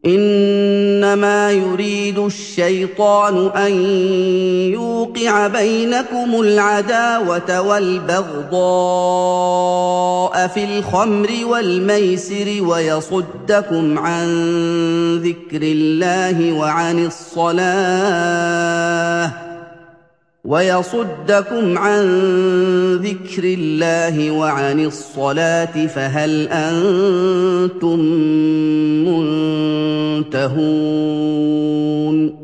إِنَّمَا يُرِيدُ الشَّيْطَانُ أَن يُوقِعَ بَيْنَكُمُ الْعَدَاوَةَ وَالْبَغْضَاءَ فِي الْخَمْرِ وَالْمَيْسِرِ وَيَصُدَّكُمْ عَن ذِكْرِ اللَّهِ وَعَنِ الصَّلَاةِ فَهَلْ أَنتُم مُّنتَهُونَ